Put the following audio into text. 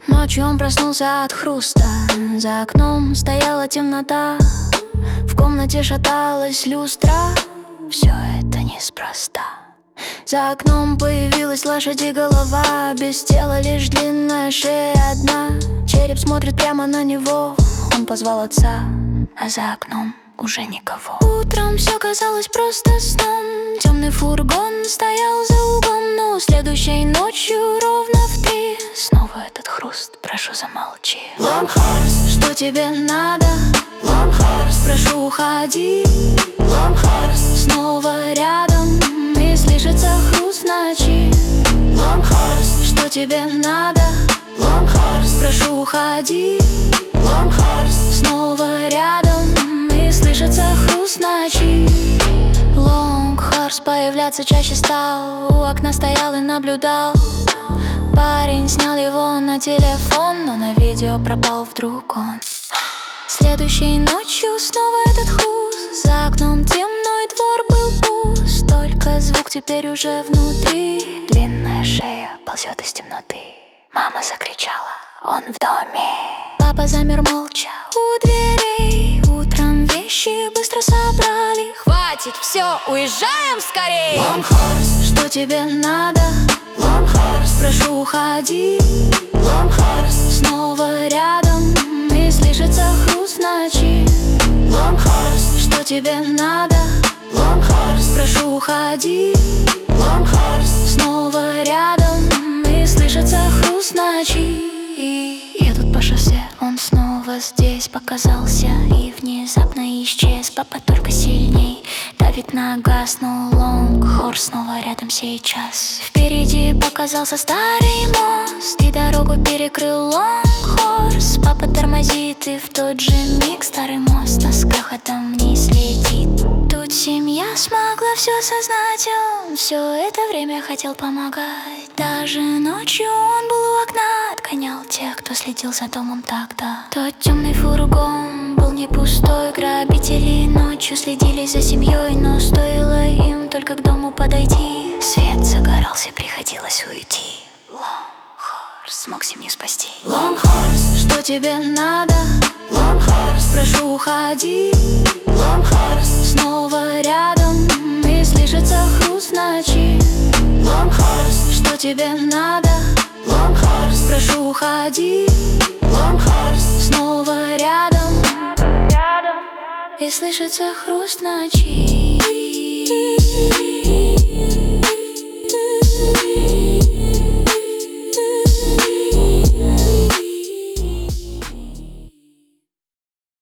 Ночью он проснулся от хруста. За окном стояла темнота. В комнате шаталась люстра. Все это неспроста. За окном появилась лошади голова. Без тела лишь длинная шея одна. Череп смотрит прямо на него. Он позвал отца, а за окном уже никого. Утром все казалось просто сном. Темный фургон стоял за углом. Но следующей ночью ровно в 3 снова этот хруст. Прошу, замолчи. Longhorst, Что тебе надо? Longhorst, Прошу, уходи. Longhorst, Снова рядом и слышится хруст ночи. Longhorst, Что тебе надо? Longhorst, Прошу, уходи. Longhorst, Снова рядом и слышится хруст ночи. Лонгхорст появляться чаще стал. У окна стоял и наблюдал. Парень снял его на телефон, но на видео пропал вдруг он. Следующей ночью снова этот хруст. За окном темной двор был пуст. Только звук теперь уже внутри. Длинная шея ползет из темноты. Мама закричала: он в доме. Папа замер молча у дверей. Утром вещи быстро собрали. Хватит, все, уезжаем скорей. Longhorst, Что тебе надо? Longhorst, Прошу, уходи. Longhorst, Снова рядом и слышится хруст ночи. Longhorst, Что тебе надо? Longhorst, Прошу, уходи. Longhorst, Снова рядом и слышится хруст ночи. Едут по шоссе, он снова здесь показался и внезапно исчез. Папа только сильней давит на газ, но Лонгхорст снова рядом сейчас. Впереди показался старый мост, и дорогу перекрыл Лонгхорст. Папа тормозит, и в тот же миг старый мост с грохотом вниз летит. Тут семья смогла все осознать, он все это время хотел помогать. Даже ночью он был у окна, отгонял тех, кто следил за домом тогда. Тот темный фургон был не пустой. Грабители ночью следили за семьей, но стоило им только к дому подойти, свет загорался, приходилось уйти. Лонгхорст смог семью спасти. Longhorst, Что тебе надо? Longhorst, Прошу, уходи. Longhorst, Снова рядом и слышится хруст ночи. Longhorst, Что тебе надо? Longhorst, Прошу, уходи. Longhorst, Снова рядом и слышится хруст ночи.